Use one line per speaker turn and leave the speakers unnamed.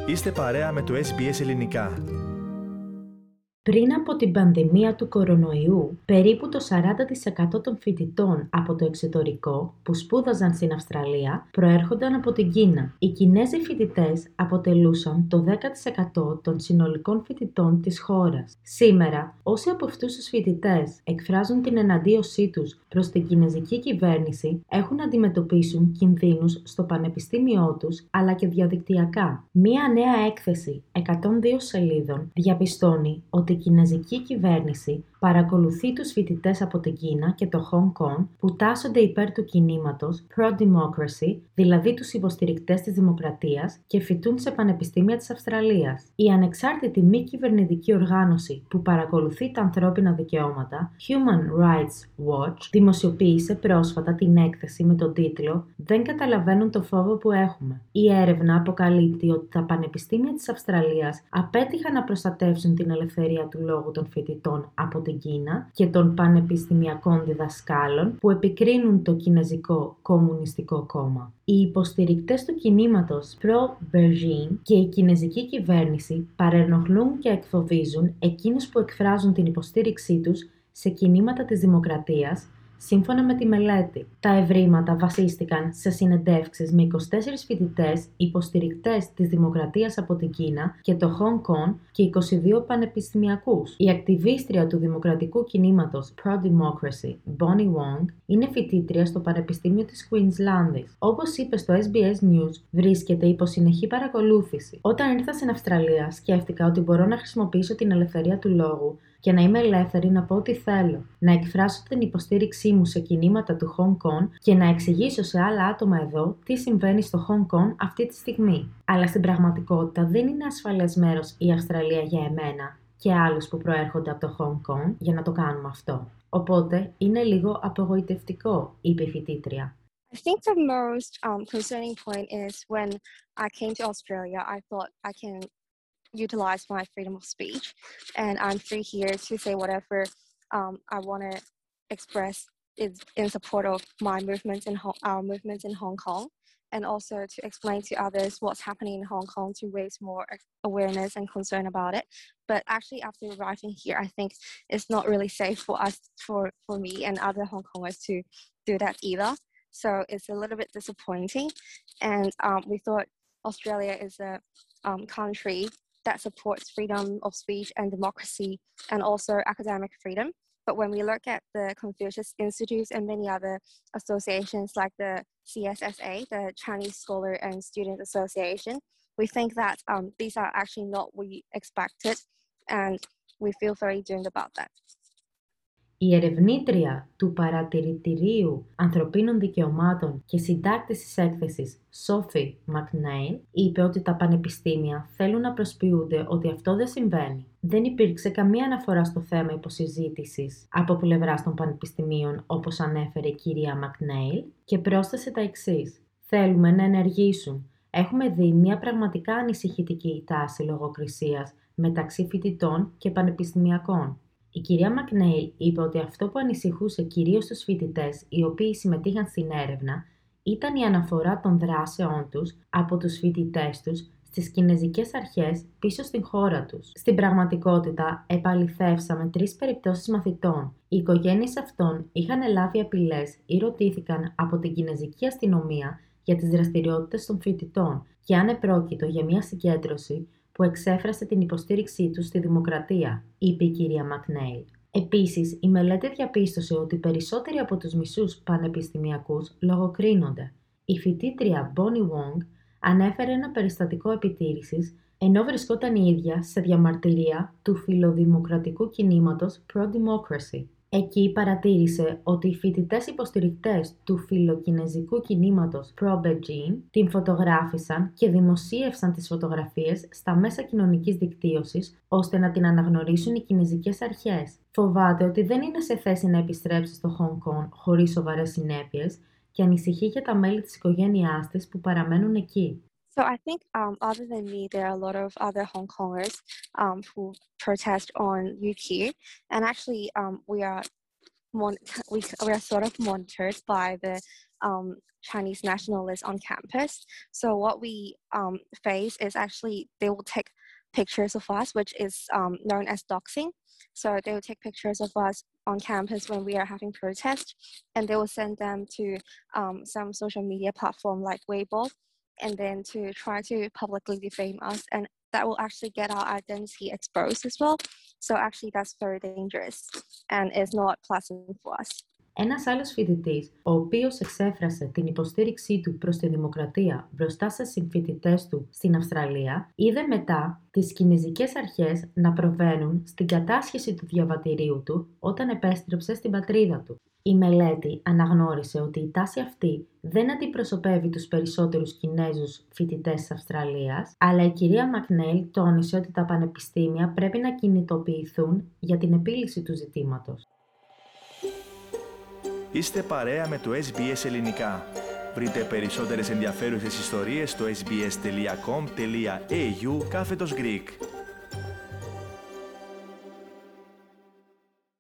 Είστε παρέα με το SBS Ελληνικά.
Πριν από την πανδημία του κορονοϊού, περίπου το 40% των φοιτητών από το εξωτερικό που σπούδαζαν στην Αυστραλία προέρχονταν από την Κίνα. Οι Κινέζοι φοιτητές αποτελούσαν το 10% των συνολικών φοιτητών της χώρας. Σήμερα, όσοι από αυτούς τους φοιτητές εκφράζουν την εναντίωσή τους προς την κινεζική κυβέρνηση, έχουν να αντιμετωπίσουν κινδύνους στο πανεπιστήμιό τους αλλά και διαδικτυακά. Μία νέα έκθεση 102 σελίδων διαπιστώνει ότι η κινεζική κυβέρνηση παρακολουθεί τους φοιτητές από την Κίνα και το Χονγκ Κονγκ που τάσσονται υπέρ του κινήματος Pro-Democracy, δηλαδή τους υποστηρικτές της δημοκρατίας και φοιτούν σε πανεπιστήμια της Αυστραλίας. Η ανεξάρτητη μη κυβερνητική οργάνωση που παρακολουθεί τα ανθρώπινα δικαιώματα, Human Rights Watch, δημοσιοποίησε πρόσφατα την έκθεση με τον τίτλο «Δεν καταλαβαίνουν το φόβο που έχουμε». Η έρευνα αποκαλύπτει ότι τα πανεπιστήμια της Αυστραλίας απέτυχαν να προστατεύσουν την ελευθερία του λόγου των φοιτητών από την Κίνα και των πανεπιστημιακών διδασκάλων που επικρίνουν το Κινεζικό Κομμουνιστικό Κόμμα. Οι υποστηρικτές του κινήματος Pro-Beijing και η κινεζική κυβέρνηση παρενοχλούν και εκφοβίζουν εκείνους που εκφράζουν την υποστήριξή τους σε κινήματα της δημοκρατίας. Σύμφωνα με τη μελέτη, τα ευρήματα βασίστηκαν σε συνεντεύξεις με 24 φοιτητές υποστηρικτές της δημοκρατίας από την Κίνα και το Χονγκ Κονγκ και 22 πανεπιστημιακούς. Η ακτιβίστρια του δημοκρατικού κινήματος Pro-Democracy, Bonnie Wong, είναι φοιτήτρια στο Πανεπιστήμιο της Κουινσλάνδης. Όπως είπε στο SBS News, βρίσκεται υπό συνεχή παρακολούθηση. Όταν ήρθα στην Αυστραλία, σκέφτηκα ότι μπορώ να χρησιμοποιήσω την ελευθερία του λόγου και να είμαι ελεύθερη να πω ό,τι θέλω, να εκφράσω την υποστήριξή μου σε κινήματα του Χονγκ Κονγκ και να εξηγήσω σε άλλα άτομα εδώ τι συμβαίνει στο Χονγκ Κονγκ αυτή τη στιγμή. Αλλά στην πραγματικότητα δεν είναι ασφαλές μέρος η Αυστραλία για εμένα και άλλους που προέρχονται από το Χονγκ Κονγκ για να το κάνουμε αυτό. Οπότε είναι λίγο απογοητευτικό, είπε η φοιτήτρια.
I think the most concerning point is when I came to Australia, I thought I can utilize my freedom of speech and I'm free here to say whatever I want to express in support of my movements in our movements in Hong Kong, and also to explain to others what's happening in Hong Kong to raise more awareness and concern about it. But actually after arriving here, I think it's not really safe for us, for me and other Hong Kongers to do that either. So it's a little bit disappointing, and we thought Australia is a country that supports freedom of speech and democracy and also academic freedom. But when we look at the Confucius Institute and many other associations like the CSSA, the Chinese Scholar and Student Association, we think that these are actually not what we expected, and we feel very doomed about that.
Η ερευνήτρια του Παρατηρητηρίου Ανθρωπίνων Δικαιωμάτων και συντάκτης της έκθεσης Sophie McNeil είπε ότι τα πανεπιστήμια θέλουν να προσποιούνται ότι αυτό δεν συμβαίνει. Δεν υπήρξε καμία αναφορά στο θέμα υποσυζήτησης από πλευράς των πανεπιστημίων, όπως ανέφερε η κυρία McNeil, και πρόσθεσε τα εξής. Θέλουμε να ενεργήσουν. Έχουμε δει μια πραγματικά ανησυχητική τάση λογοκρισίας μεταξύ φοιτητών και πανεπιστημιακών. Η κυρία Μακνέιλ είπε ότι αυτό που ανησυχούσε κυρίως τους φοιτητές οι οποίοι συμμετείχαν στην έρευνα ήταν η αναφορά των δράσεών τους από τους φοιτητές τους στις κινεζικές αρχές πίσω στην χώρα τους. Στην πραγματικότητα, επαληθεύσαμε 3 περιπτώσεις μαθητών. Οι οικογένειες αυτών είχαν λάβει απειλές ή ρωτήθηκαν από την κινεζική αστυνομία για τις δραστηριότητες των φοιτητών και αν επρόκειτο για μια συγκέντρωση που εξέφρασε την υποστήριξή του στη δημοκρατία, είπε η κυρία Μακνέιλ. Επίσης, η μελέτη διαπίστωσε ότι περισσότεροι από τους μισούς πανεπιστημιακούς λογοκρίνονται. Η φοιτήτρια Bonnie Wong ανέφερε ένα περιστατικό επιτήρησης, ενώ βρισκόταν η ίδια σε διαμαρτυρία του φιλοδημοκρατικού κινήματος Pro-Democracy. Εκεί παρατήρησε ότι οι φοιτητές υποστηρικτές του φιλοκινεζικού κινήματος Pro-Beijing την φωτογράφησαν και δημοσίευσαν τις φωτογραφίες στα μέσα κοινωνικής δικτύωσης ώστε να την αναγνωρίσουν οι κινεζικές αρχές. Φοβάται ότι δεν είναι σε θέση να επιστρέψει στο Χονγκ Κονγκ χωρίς σοβαρές συνέπειες και ανησυχεί για τα μέλη της οικογένειάς της που παραμένουν εκεί.
So I think other than me, there are a lot of other Hong Kongers who protest on UQ, and actually we are sort of monitored by the Chinese nationalists on campus. So what we face is actually they will take pictures of us, which is known as doxing. So they will take pictures of us on campus when we are having protests, and they will send them to some social media platform like Weibo, and then to try to publicly defame us, and that will actually get our identity exposed as well. So actually that's very dangerous and is not pleasant for us.
Ένας άλλος φοιτητής, ο οποίος εξέφρασε την υποστήριξή του προς τη δημοκρατία μπροστά σε συμφοιτητές του στην Αυστραλία, είδε μετά τις κινεζικές αρχές να προβαίνουν στην κατάσχεση του διαβατηρίου του όταν επέστρεψε στην πατρίδα του. Η μελέτη αναγνώρισε ότι η τάση αυτή δεν αντιπροσωπεύει τους περισσότερους Κινέζους φοιτητές της Αυστραλίας, αλλά η κυρία Μακνέιλ τόνισε ότι τα πανεπιστήμια πρέπει να κινητοποιηθούν για την επίλυση του ζητήματος.
Είστε παρέα με το SBS Ελληνικά. Βρείτε περισσότερες ενδιαφέρουσες ιστορίες στο sbs.com.au/Greek.